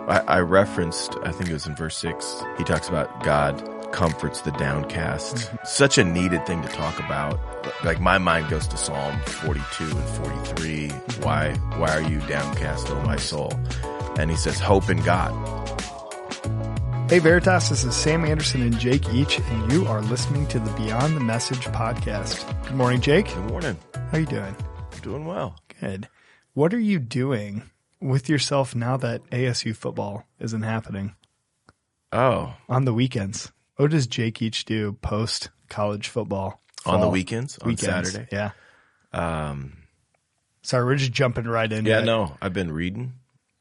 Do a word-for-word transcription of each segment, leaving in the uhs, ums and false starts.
I, I referenced, I think it was in verse six, he talks about God comforts the downcast. Mm-hmm. Such a needed thing to talk about. Like my mind goes to Psalm forty-two and forty-three. Mm-hmm. Why, why are you downcast, O my soul? And he says, hope in God. Hey Veritas, this is Sam Anderson and Jake Each, and you are listening to the Beyond the Message podcast. Good morning, Jake. Good morning. How are you doing? I'm doing well. Good. What are you doing with yourself now that A S U football isn't happening? Oh. On the weekends. What does Jake Each do post college football? Fall? On the weekends? On weekends. Saturday? Yeah. Um, Sorry, we're just jumping right into yeah, it. Yeah, no. I've been reading,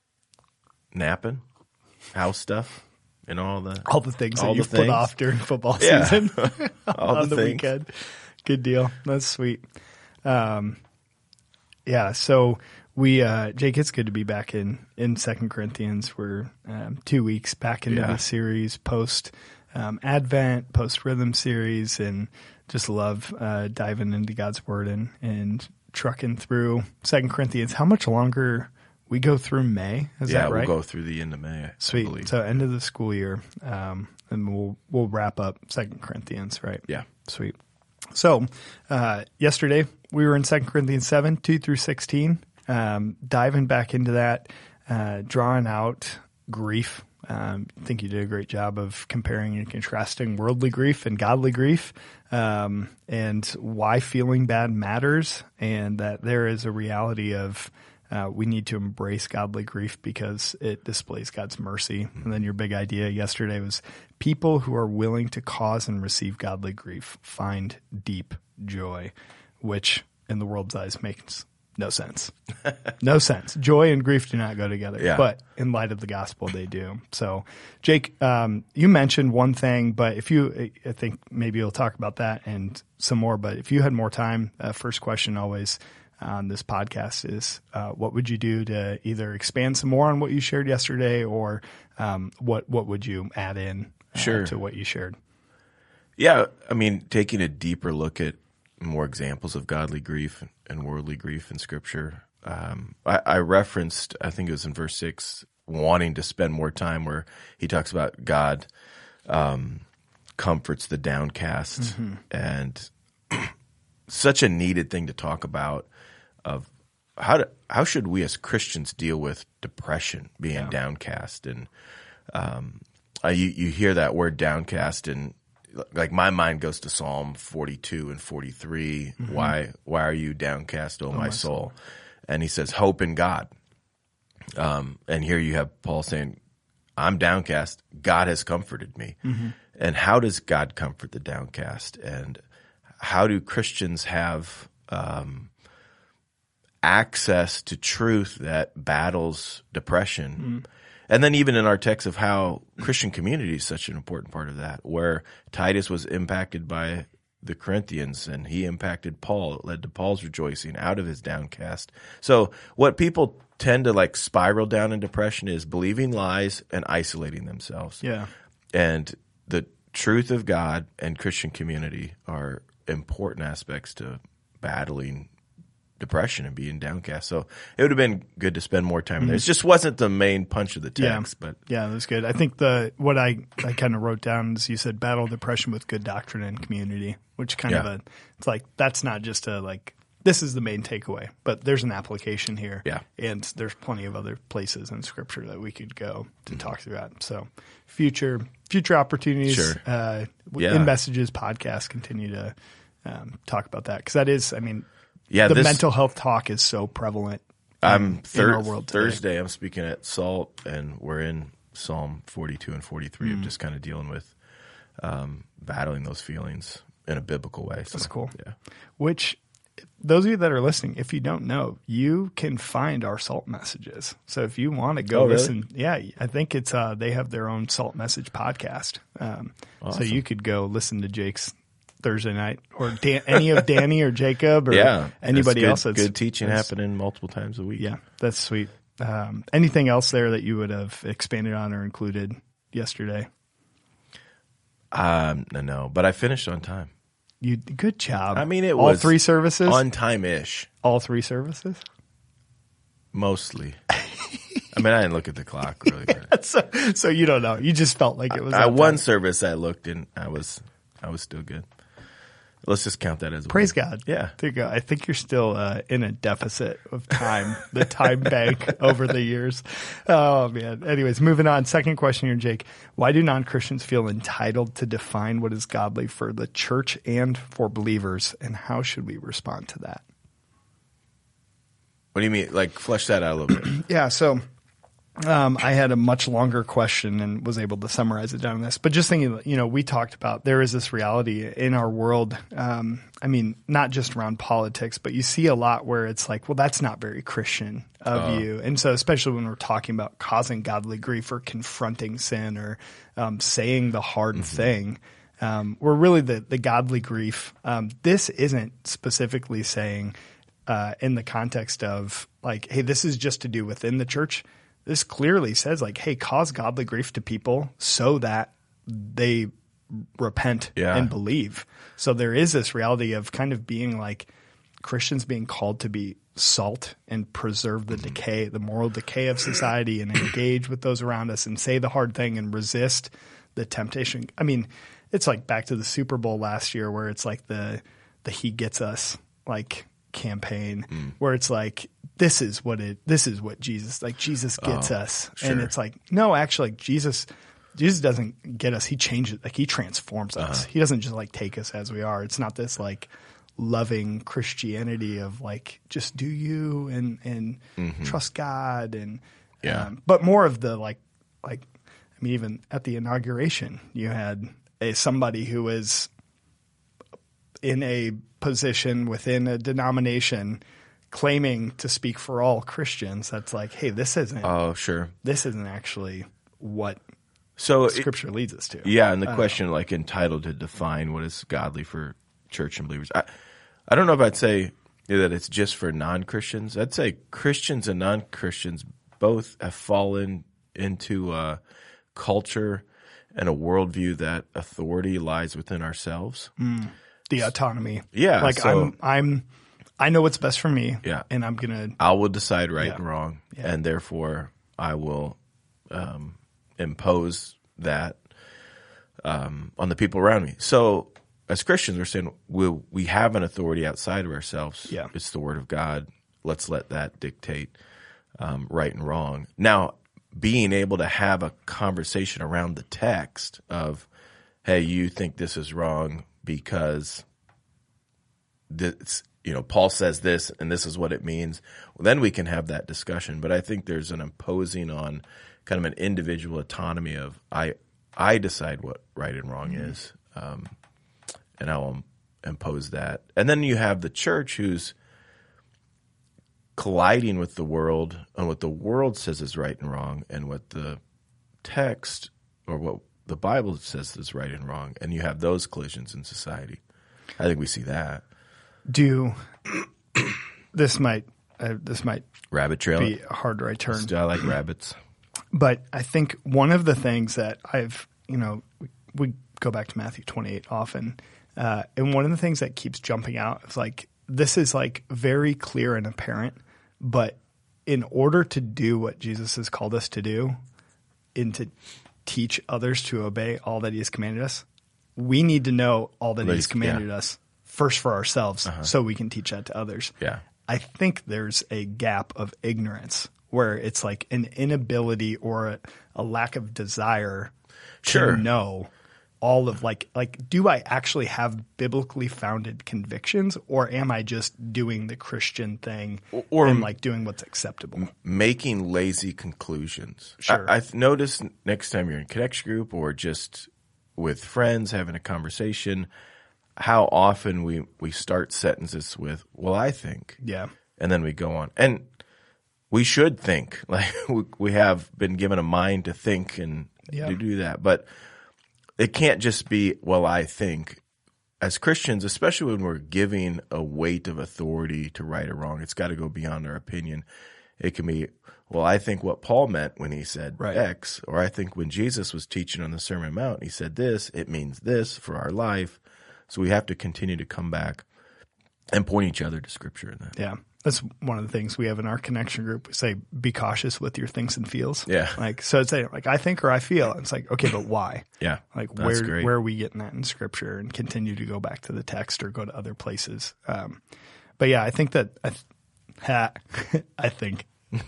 napping, house stuff. And all the all the things all that you put things. off during football yeah. season all on the, the things. weekend. Good deal. That's sweet. Um, yeah. So we, uh, Jake, it's good to be back in in Second Corinthians. We're um, two weeks back into yeah. the series, post um, Advent, post Rhythm series, and just love uh, diving into God's Word and and trucking through Second Corinthians. How much longer? We go through May, is yeah, that right? Yeah, we'll go through the end of May. Sweet. So end of the school year, um, and we'll we'll wrap up Second Corinthians, right? Yeah. Sweet. So uh, yesterday we were in Second Corinthians seven, two through sixteen, um, diving back into that, uh, drawing out grief. Um, I think you did a great job of comparing and contrasting worldly grief and godly grief, um, and why feeling bad matters, and that there is a reality of Uh, we need to embrace godly grief because it displays God's mercy. And then your big idea yesterday was people who are willing to cause and receive godly grief find deep joy, which in the world's eyes makes no sense. No sense. Joy and grief do not go together. Yeah. But in light of the gospel, they do. So, Jake, um, you mentioned one thing, but if you, I think maybe you'll talk about that and some more. But if you had more time, uh, first question always on this podcast is, uh, what would you do to either expand some more on what you shared yesterday, or um, what what would you add in uh, sure. to what you shared? Yeah, I mean, taking a deeper look at more examples of godly grief and worldly grief in Scripture. Um, I, I referenced, I think it was in verse six, wanting to spend more time where he talks about God um, comforts the downcast, mm-hmm. and such a needed thing to talk about. Of how to, how should we as Christians deal with depression, being yeah. downcast, and um, uh, you you hear that word downcast, and like my mind goes to Psalm forty-two and forty-three. Mm-hmm. Why why are you downcast, O oh, my, my soul? soul? And he says, hope in God. Um, and here you have Paul saying, I'm downcast. God has comforted me. Mm-hmm. And how does God comfort the downcast? And how do Christians have um, access to truth that battles depression? Mm. And then even in our text of how Christian community is such an important part of that, where Titus was impacted by the Corinthians and he impacted Paul. It led to Paul's rejoicing out of his downcast. So what people tend to like spiral down in depression is believing lies and isolating themselves. Yeah. And the truth of God and Christian community are important aspects to battling depression and being downcast. So it would have been good to spend more time mm-hmm. there. It just wasn't the main punch of the text. Yeah. But yeah, that's good. I think the what I, I kind of wrote down is you said battle depression with good doctrine and community, which kind yeah. of a, it's like, that's not just a like, this is the main takeaway, but there's an application here. Yeah. And there's plenty of other places in Scripture that we could go to mm-hmm. talk through that. So future future opportunities sure. uh, yeah. in Messages podcast continue to um, talk about that, because that is, I mean, Yeah, the this, mental health talk is so prevalent. I'm in, thir- in our world today. Thursday. I'm speaking at SALT, and we're in Psalm forty-two and forty-three mm. of just kind of dealing with um, battling those feelings in a biblical way. So, that's cool. Yeah. Which, those of you that are listening, if you don't know, you can find our SALT messages. So if you want to go oh, really? listen, yeah, I think it's uh, they have their own SALT message podcast. Um, awesome. So you could go listen to Jake's Thursday night, or Dan, any of Danny or Jacob or yeah, anybody good, else. That's good teaching happening multiple times a week. Yeah, that's sweet. Um, anything else there that you would have expanded on or included yesterday? Um, no, no, but I finished on time. You good job. I mean, it all was three services on time ish. All three services, mostly. I mean, I didn't look at the clock really. But so, so you don't know. You just felt like it was. I, that one time. service I looked and I was, I was still good. Let's just count that as a Praise win. God. Yeah. There you go. I think you're still uh, in a deficit of time, the time bank over the years. Oh, man. Anyways, moving on. Second question here, Jake. Why do non-Christians feel entitled to define what is godly for the church and for believers, and how should we respond to that? What do you mean? Like, flesh that out a little bit. Yeah, so um, I had a much longer question and was able to summarize it down in this. But just thinking, you know, we talked about there is this reality in our world. Um, I mean, not just around politics, but you see a lot where it's like, well, that's not very Christian of Oh. you. And so especially when we're talking about causing godly grief or confronting sin or um, saying the hard Mm-hmm. thing, um, we're really the, the godly grief. Um, this isn't specifically saying uh, in the context of like, hey, this is just to do within the church. This clearly says like, hey, cause godly grief to people so that they repent Yeah. and believe. So there is this reality of kind of being like Christians being called to be salt and preserve the decay, the moral decay of society, and engage with those around us and say the hard thing and resist the temptation. I mean, it's like back to the Super Bowl last year where it's like the the He Gets Us like campaign Mm. where it's like this is what it this is what Jesus like Jesus gets Oh, us. sure. And it's like no, actually like Jesus Jesus doesn't get us. He changes, like he transforms us. Uh-huh. He doesn't just like take us as we are. It's not this like loving Christianity of like just do you and and Mm-hmm. trust God and Yeah. um, but more of the like like I mean even at the inauguration you had a somebody who was in a position within a denomination claiming to speak for all Christians. That's like, hey, this isn't Oh, sure. this isn't actually what So, it- Scripture leads us to. yeah, and the question, like, entitled to define what is godly for church and believers. I, I don't know if I'd say that it's just for non-Christians. I'd say Christians and non-Christians both have fallen into a culture and a worldview that authority lies within ourselves. The autonomy. Yeah, Like so- I'm I'm I know what's best for me. Yeah. And I'm gonna I will decide right Yeah. and wrong, Yeah. and therefore I will um, impose that um, on the people around me. So, as Christians, we're saying we we have an authority outside of ourselves. Yeah. It's the Word of God. Let's let that dictate um, right and wrong. Now, being able to have a conversation around the text of, "Hey, you think this is wrong because this." You know, Paul says this, and this is what it means. Well, then we can have that discussion. But I think there's an imposing on kind of an individual autonomy of I, I decide what right and wrong is, um, and I'll impose that. And then you have the church who's colliding with the world on what the world says is right and wrong, and what the text or what the Bible says is right and wrong. And you have those collisions in society. I think we see that. do this might uh, this might Rabbit trail. be a hard right turn. I like rabbits. But I think one of the things that I've, you know, we, we go back to Matthew twenty-eight often, uh, and one of the things that keeps jumping out is like, this is like very clear and apparent, but in order to do what Jesus has called us to do and to teach others to obey all that he has commanded us, we need to know all that Like, he's commanded yeah. us first for ourselves so we can teach that to others. Yeah. I think there's a gap of ignorance where it's like an inability or a, a lack of desire Sure. to know all of like, like, do I actually have biblically founded convictions, or am I just doing the Christian thing Or- and like doing what's acceptable? Making lazy conclusions. Sure. I, I've noticed next time you're in connection group or just with friends having a conversation, how often we, we start sentences with, well, I think. Yeah. And then we go on. And we should think. Like we, we have been given a mind to think and Yeah. to do that. But it can't just be, well, I think. As Christians, especially when we're giving a weight of authority to right or wrong, it's got to go beyond our opinion. It can be, well, I think what Paul meant when he said Right. X, or I think when Jesus was teaching on the Sermon on the Mount, he said this, it means this for our life. So we have to continue to come back And point each other to Scripture in that. Yeah. That's one of the things we have in our connection group. We say, be cautious with your thinks and feels. Yeah. Like, so it's like, I think or I feel. And it's like, okay, but why? Yeah. Like, that's where great. where are we getting that in Scripture, and continue to go back to the text or go to other places. Um, but yeah, I think that, I, th- ha, I think,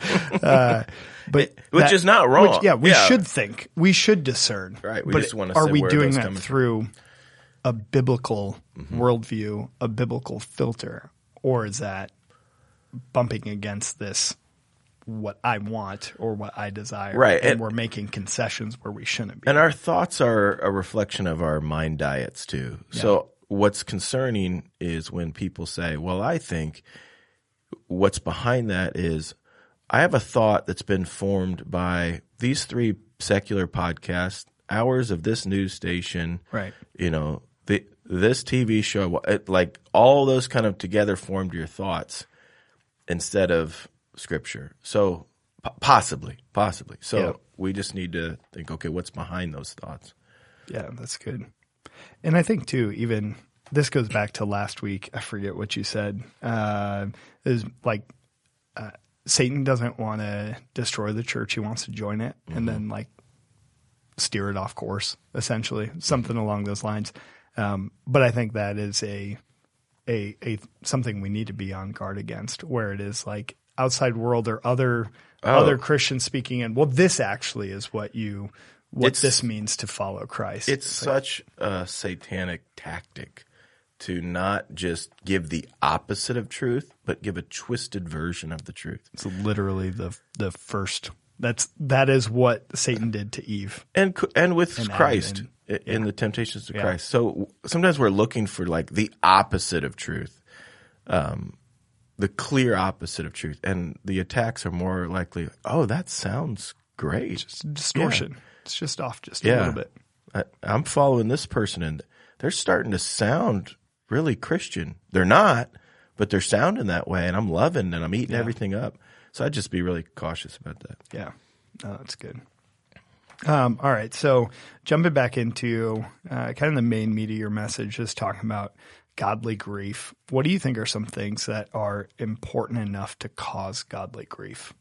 uh, but which that, is not wrong. Which, yeah, we yeah. should think, we should discern. Right. We but just want to are say we where doing those that coming through from. a biblical Mm-hmm. worldview, a biblical filter, or is that bumping against this, what I want or what I desire? Right. And, And- we're making concessions where we shouldn't be. And our thoughts are a reflection of our mind diets too. So what's concerning is when people say, well, I think what's behind that is I have a thought that's been formed by these three secular podcasts, hours of this news station, Right. you know, the, this T V show, it, like all those kind of together formed your thoughts instead of Scripture. So p- possibly, possibly. So Yeah. we just need to think, okay, what's behind those thoughts? Yeah, that's good. And I think too, even this goes back to last week. I forget what you said. Uh, is like uh, Satan doesn't want to destroy the church; he wants to join it, mm-hmm. and then like steer it off course, essentially, something along those lines. Um, but I think that is a a a something we need to be on guard against, where it is like outside world or other Oh. other Christians speaking in. Well, this actually is what you. What It's- this means to follow Christ. It's such a satanic tactic to not just give the opposite of truth, but give a twisted version of the truth. It's literally the the first. That's that is what Satan did to Eve. And and with And Christ Adam in, in the temptations of Yeah. Christ. So sometimes we're looking for like the opposite of truth, um, the clear opposite of truth, and the attacks are more likely. Oh, that sounds great. It's distortion. It's just off just a Yeah. little bit. I, I'm following this person, and they're starting to sound really Christian. They're not, but they're sounding that way, and I'm loving and I'm eating Yeah. everything up. So I'd just be really cautious about that. Yeah, no, that's good. Um, all right, so jumping back into uh, kind of the main meat of your message, is talking about godly grief. What do you think are some things that are important enough to cause godly grief?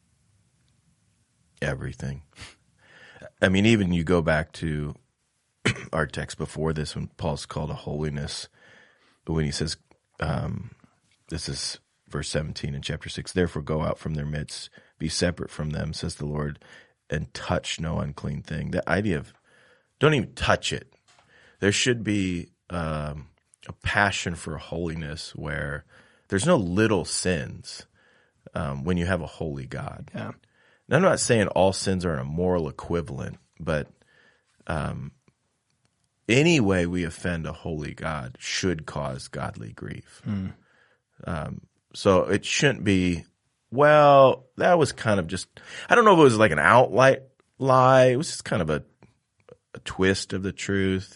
Everything. I mean, even you go back to our text before this when Paul's called to holiness, when he says, um, this is verse seventeen in chapter six, therefore go out from their midst, be separate from them, says the Lord, and touch no unclean thing. The idea of don't even touch it. There should be um, a passion for holiness where there's no little sins um, when you have a holy God. Yeah, And I'm not saying all sins are a moral equivalent, but um, any way we offend a holy God should cause godly grief. Mm. Um, so it shouldn't be, well, that was kind of just, I don't know if it was like an outright lie. It was just kind of a, a twist of the truth.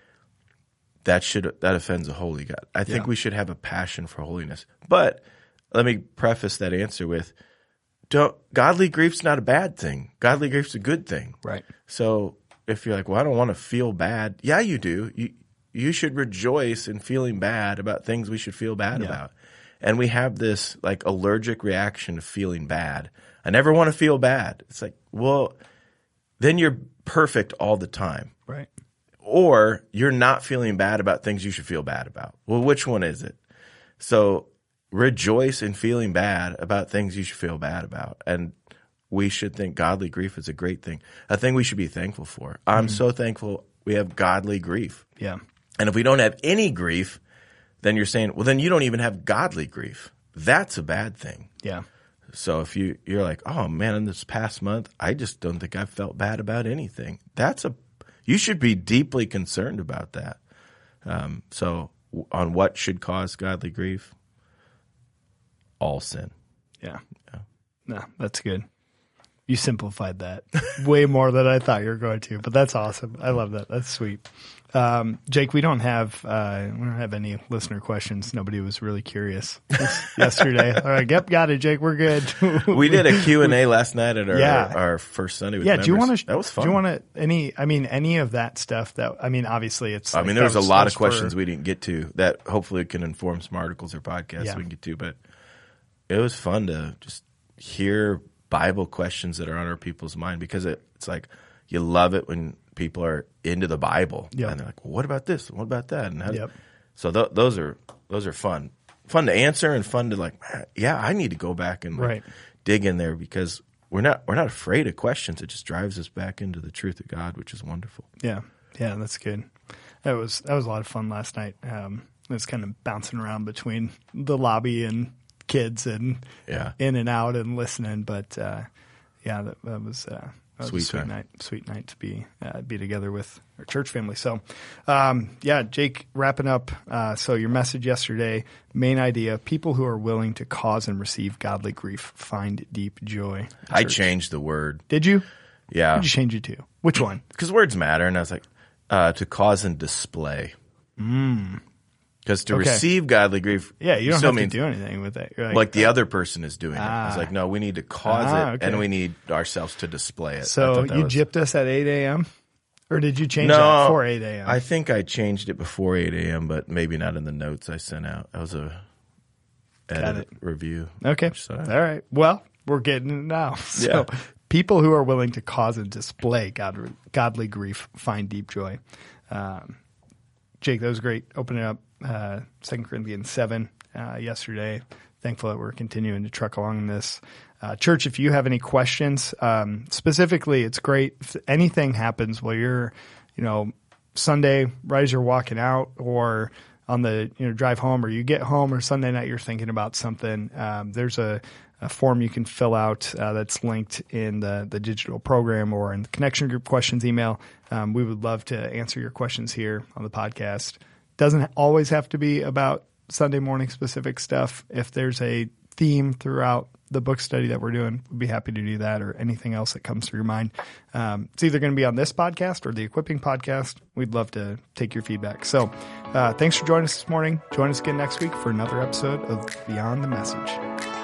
That should, that offends a holy God. I think Yeah. we should have a passion for holiness. But let me preface that answer with, don't, godly grief's not a bad thing. Godly grief's a good thing. right. So if you're like, well, I don't want to feel bad. Yeah, you do. You, you should rejoice in feeling bad about things we should feel bad Yeah. about. And we have this like allergic reaction to feeling bad. I never want to feel bad. It's like, well, then you're perfect all the time. Right. Or you're not feeling bad about things you should feel bad about. Well, which one is it? So rejoice in feeling bad about things you should feel bad about. And we should think godly grief is a great thing, a thing we should be thankful for. I'm Mm-hmm. so thankful we have godly grief. Yeah. And if we don't have any grief, then you're saying, well, then you don't even have godly grief. That's a bad thing. Yeah. So if you, you're like, oh man, in this past month, I just don't think I've felt bad about anything. That's a, you should be deeply concerned about that. Um, so on what should cause godly grief? All sin. Yeah. Yeah. No, that's good. You simplified that way more than I thought you were going to, but that's awesome. I love that. That's sweet. Um, Jake, we don't have, uh, we don't have any listener questions. Nobody was really curious yesterday. All right. Yep. Got it, Jake. We're good. We did a Q and A last night at our, yeah. our first Sunday with yeah. members. Do you want to, that was fun. Do you want to, any, I mean, any of that stuff that, I mean, obviously it's, I like, mean, there was a lot of for, questions we didn't get to that hopefully can inform some articles or podcasts yeah. we can get to, but it was fun to just hear Bible questions that are on our people's mind because it, it's like, you love it when people are into the Bible yep. and they're like, well, what about this? What about that? And how, yep. so th- those are, those are fun, fun to answer and fun to like, yeah, I need to go back and like, right. dig in there because we're not, we're not afraid of questions. It just drives us back into the truth of God, which is wonderful. Yeah. Yeah. That's good. That was, that was a lot of fun last night. Um, it was kind of bouncing around between the lobby and kids and yeah. in and out and listening. But, uh, yeah, that, that was, uh, That was sweet, a sweet time. night, sweet night to be uh, be together with our church family. So, um, yeah, Jake, wrapping up. Uh, so your message yesterday, main idea: people who are willing to cause and receive godly grief find deep joy. I changed the word. Did you? Yeah. What did you change it to? Which one? Because words matter, and I was like, uh, to cause and display. Mm. Because to Okay. receive godly grief, Yeah, you don't still have means, to do anything with it. You're like, like, the other person is doing it. I was Ah. like, no, we need to cause Ah, it, okay. and we need ourselves to display it. I so thought that you was- gypped us at eight a.m. or did you change No, that before eight a.m.? I think I changed it before eight a.m., but maybe not in the notes I sent out. That was a edit it. review. Okay. So, All right. Well, we're getting it now. So Yeah. people who are willing to cause and display God, godly grief find deep joy. Um, Jake, that was great. Opening up uh, Second Corinthians seven uh, yesterday. Thankful that we're continuing to truck along in this. Uh, church, if you have any questions, um, specifically, it's great if anything happens while you're, you know, Sunday, right as you're walking out or on the you know drive home or you get home or Sunday night you're thinking about something, um, there's a, a form you can fill out uh, that's linked in the, the digital program or in the connection group questions email. Um, we would love to answer your questions here on the podcast. Doesn't always have to be about Sunday morning specific stuff. If there's a theme throughout the book study that we're doing, we'd be happy to do that or anything else that comes through your mind. Um, it's either going to be on this podcast or the Equipping podcast. We'd love to take your feedback. So uh, thanks for joining us this morning. Join us again next week for another episode of Beyond the Message.